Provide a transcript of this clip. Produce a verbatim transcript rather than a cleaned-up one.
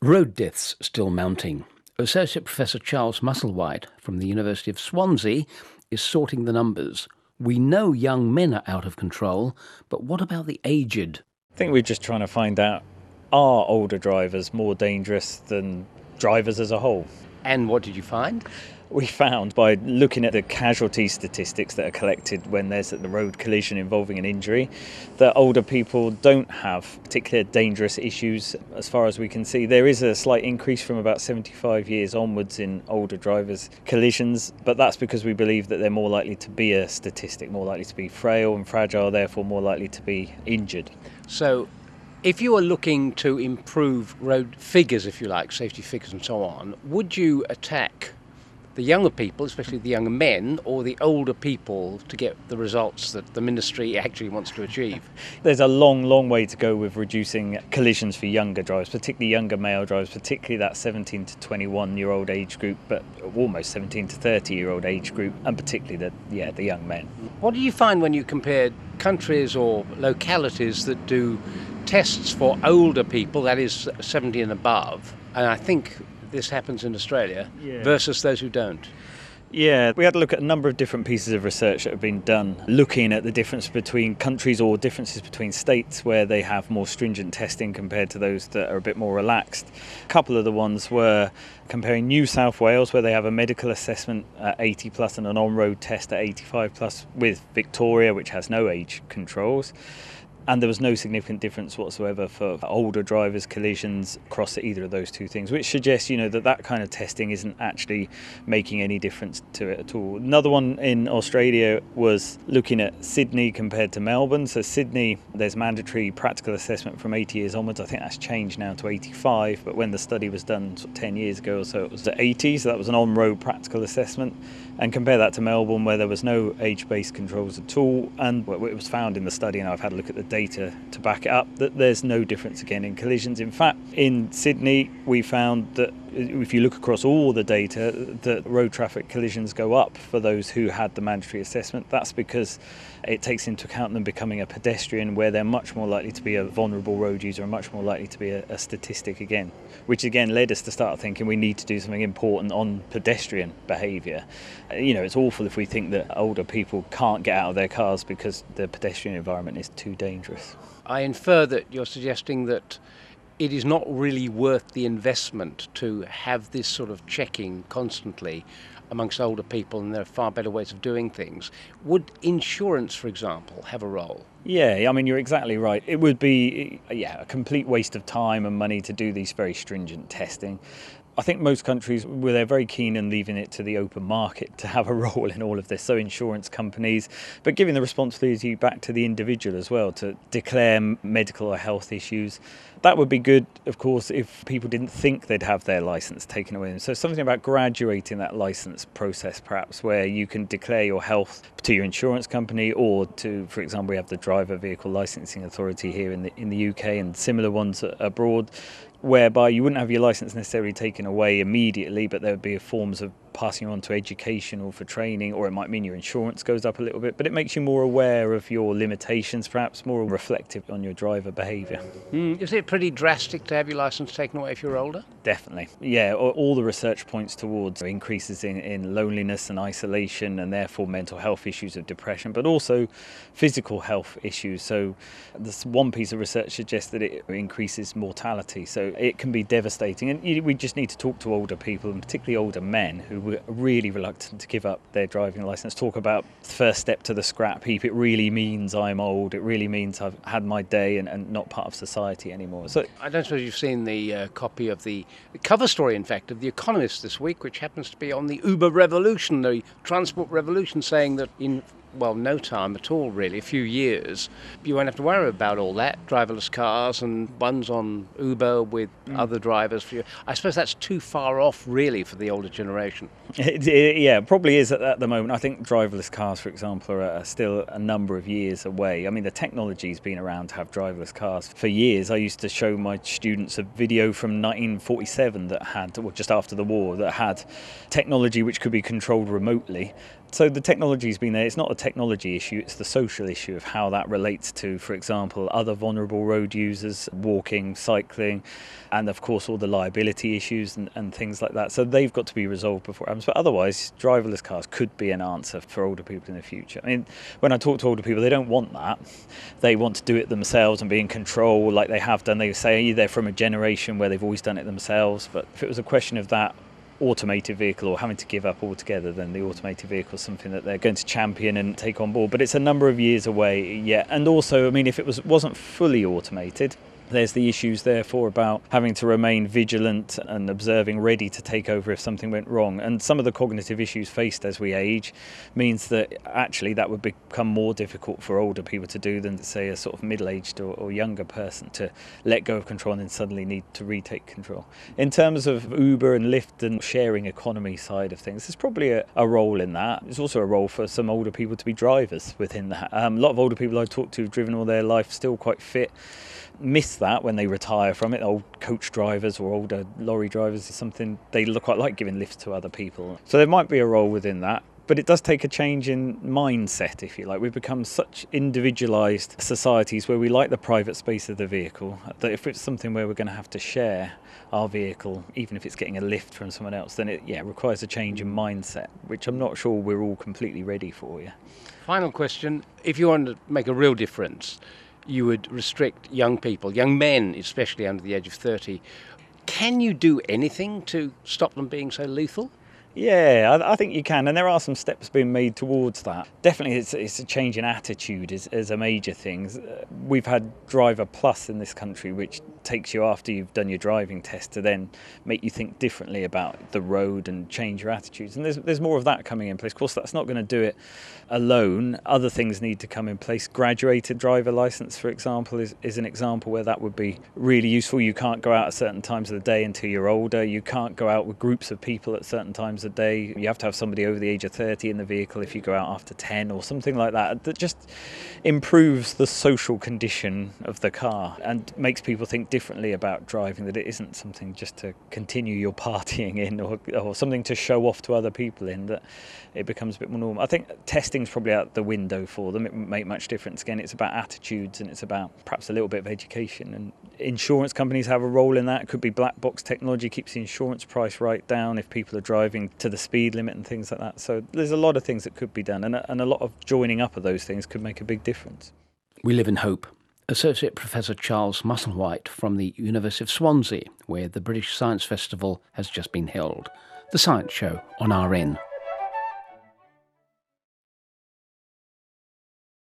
Road deaths still mounting. Associate Professor Charles Musselwhite from the University of Swansea is sorting the numbers. We know young men are out of control, but what about the aged? I think we're just trying to find out, are older drivers more dangerous than drivers as a whole? And what did you find? We found, by looking at the casualty statistics that are collected when there's a road collision involving an injury, that older people don't have particular dangerous issues as far as we can see. There is a slight increase from about seventy-five years onwards in older drivers' collisions, but that's because we believe that they're more likely to be a statistic, more likely to be frail and fragile, therefore more likely to be injured. So, if you were looking to improve road figures, if you like, safety figures and so on, would you attack the younger people, especially the younger men, or the older people to get the results that the ministry actually wants to achieve? There's a long, long way to go with reducing collisions for younger drivers, particularly younger male drivers, particularly that seventeen to twenty-one year old age group, but almost seventeen to thirty year old age group, and particularly the, yeah, the young men. What do you find when you compare countries or localities that do tests for older people, that is seventy and above, and I think this happens in Australia, yeah, versus those who don't? Yeah, we had a look at a number of different pieces of research that have been done looking at the difference between countries or differences between states where they have more stringent testing compared to those that are a bit more relaxed. A couple of the ones were comparing New South Wales, where they have a medical assessment at eighty plus and an on-road test at eighty-five plus, with Victoria, which has no age controls. And there was no significant difference whatsoever for older drivers' collisions across either of those two things, which suggests, you know, that that kind of testing isn't actually making any difference to it at all. Another one in Australia was looking at Sydney compared to Melbourne. So Sydney, there's mandatory practical assessment from eighty years onwards. I think that's changed now to eighty-five, but when the study was done sort of ten years ago or so, it was at eighty, so that was an on-road practical assessment. And compare that to Melbourne, where there was no age-based controls at all, and it was found in the study, and I've had a look at the data to back it up, that there's no difference again in collisions. In fact, in Sydney, we found that if you look across all the data, that road traffic collisions go up for those who had the mandatory assessment. That's because it takes into account them becoming a pedestrian, where they're much more likely to be a vulnerable road user and much more likely to be a, a statistic again, which again led us to start thinking we need to do something important on pedestrian behaviour. You know, it's awful if we think that older people can't get out of their cars because the pedestrian environment is too dangerous. I infer that you're suggesting that it is not really worth the investment to have this sort of checking constantly amongst older people, and there are far better ways of doing things. Would insurance, for example, have a role? Yeah, I mean, you're exactly right. It would be yeah, a complete waste of time and money to do these very stringent testing. I think most countries, well, they're very keen on leaving it to the open market to have a role in all of this, so insurance companies, but giving the responsibility back to the individual as well to declare medical or health issues. That would be good, of course, if people didn't think they'd have their licence taken away. So something about graduating that licence process, perhaps, where you can declare your health to your insurance company, or to, for example, we have the Driver Vehicle Licensing Authority here in the in the U K and similar ones abroad, whereby you wouldn't have your licence necessarily taken away immediately, but there would be forms of passing on to education or for training, or it might mean your insurance goes up a little bit, but it makes you more aware of your limitations, perhaps more reflective on your driver behaviour. Mm, is it pretty drastic to have your licence taken away if you're older? Definitely. Yeah, all the research points towards increases in, in loneliness and isolation, and therefore mental health issues of depression, but also physical health issues. So this one piece of research suggests that it increases mortality, so it can be devastating. And we just need to talk to older people, and particularly older men, who were really reluctant to give up their driving licence. Talk about first step to the scrap heap. It really means I'm old. It really means I've had my day and, and not part of society anymore. So I don't suppose you've seen the uh, copy of the, the cover story, in fact, of The Economist this week, which happens to be on the Uber revolution, the transport revolution, saying that in well, no time at all, really, a few years, you won't have to worry about all that, driverless cars and ones on Uber with mm. other drivers. For you. I suppose that's too far off, really, for the older generation. It, it, yeah, it probably is at, at the moment. I think driverless cars, for example, are, are still a number of years away. I mean, the technology's been around to have driverless cars for years. I used to show my students a video from nineteen forty-seven that had, or just after the war, that had technology which could be controlled remotely. So the technology's been there. It's not a technology issue, it's the social issue of how that relates to, for example, other vulnerable road users, walking, cycling, and of course all the liability issues and, and things like that. So they've got to be resolved before it happens. But otherwise, driverless cars could be an answer for older people in the future. I mean, when I talk to older people, they don't want that. They want to do it themselves and be in control like they have done. They say they're from a generation where they've always done it themselves. But if it was a question of that automated vehicle or having to give up altogether, then the automated vehicle is something that they're going to champion and take on board. But it's a number of years away yet. And also, I mean, if it was wasn't fully automated, there's the issues therefore about having to remain vigilant and observing, ready to take over if something went wrong. And some of the cognitive issues faced as we age means that actually that would become more difficult for older people to do than, say, a sort of middle-aged or, or younger person to let go of control and then suddenly need to retake control. In terms of Uber and Lyft and sharing economy side of things, there's probably a, a role in that. There's also a role for some older people to be drivers within that. Um, a lot of older people I talk to have driven all their life, still quite fit, miss that when they retire from it. Old coach drivers or older lorry drivers is something they look quite like giving lifts to other people. So there might be a role within that. But it does take a change in mindset, if you like. We've become such individualised societies where we like the private space of the vehicle that if it's something where we're going to have to share our vehicle, even if it's getting a lift from someone else, then it yeah requires a change in mindset, which I'm not sure we're all completely ready for yet. Final question. If you want to make a real difference, you would restrict young people, young men especially under the age of thirty. Can you do anything to stop them being so lethal? Yeah, I, I think you can, and there are some steps being made towards that. Definitely it's, it's a change in attitude is, is a major thing. We've had Driver Plus in this country, which takes you after you've done your driving test to then make you think differently about the road and change your attitudes. And there's, there's more of that coming in place. Of course, that's not going to do it alone. Other things need to come in place. Graduated driver licence, for example, is, is an example where that would be really useful. You can't go out at certain times of the day until you're older. You can't go out with groups of people at certain times a day. You have to have somebody over the age of thirty in the vehicle if you go out after ten or something like that. That just improves the social condition of the car and makes people think differently about driving, that it isn't something just to continue your partying in or, or something to show off to other people in, that it becomes a bit more normal. I think testing's probably out the window for them. It won't make much difference. Again, it's about attitudes and it's about perhaps a little bit of education, and insurance companies have a role in that. It could be black box technology, keeps the insurance price right down if people are driving to the speed limit and things like that. So there's a lot of things that could be done, and a, and a lot of joining up of those things could make a big difference. We live in hope. Associate Professor Charles Musselwhite from the University of Swansea, where the British Science Festival has just been held. The Science Show on R N.